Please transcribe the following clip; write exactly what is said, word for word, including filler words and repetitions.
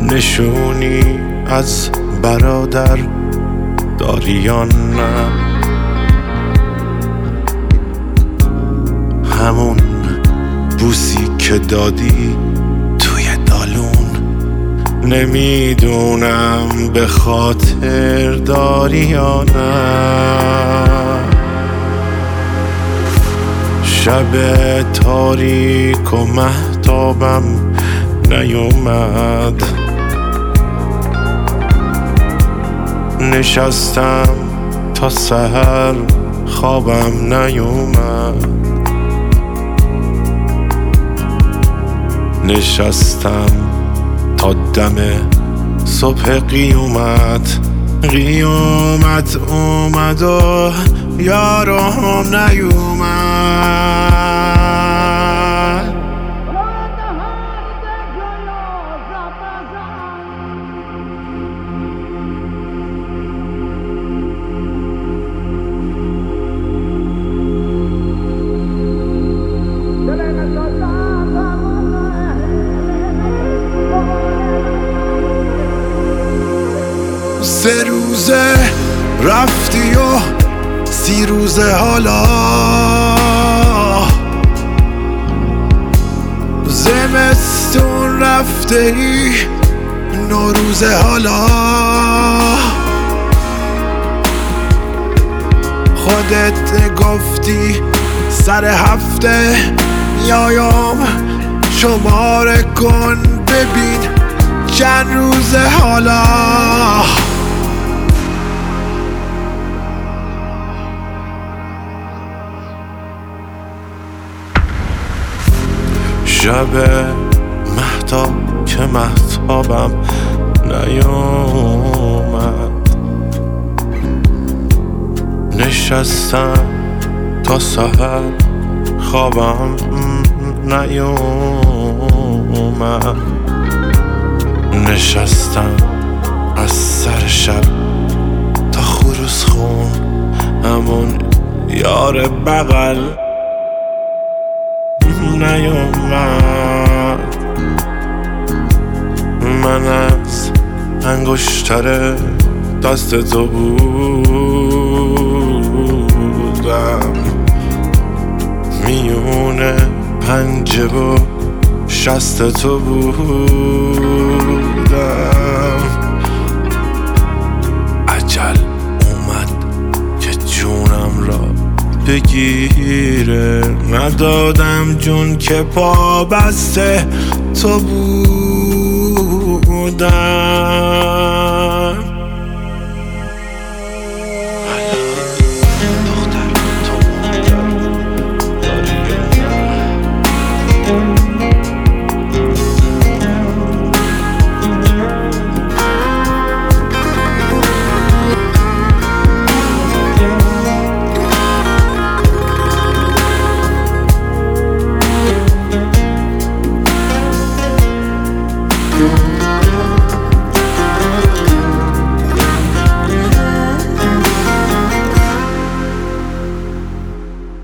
نشونی از برادر داری یا نه؟ همون بوسی که دادی توی دالون، نمیدونم به خاطر داری یا نه. شب تاریک و مهتابم نیومد، نشستم تا سحر خوابم نیومد، نشستم تا دم صبح قیامت. قیامت اومد و یارو هم نیومد. سه روزه رفتی و سی روزه حالا، زمستون رفته ای نوروزه حالا. خودت گفتی سر هفته میایم شماره کن ببین چند روزه حالا. شب مهتاب که مهتابم نیومد، نشستم تا سحر خوابم نیومد، نشستم از سر شب تا خروس خون همون یار بغل نیومد. من از انگشتر دست تو بودم، میونه پنجه و شست تو بودم. عجل اومد که جونم را بگیره، ندادم جون که پا بسته تو بودم.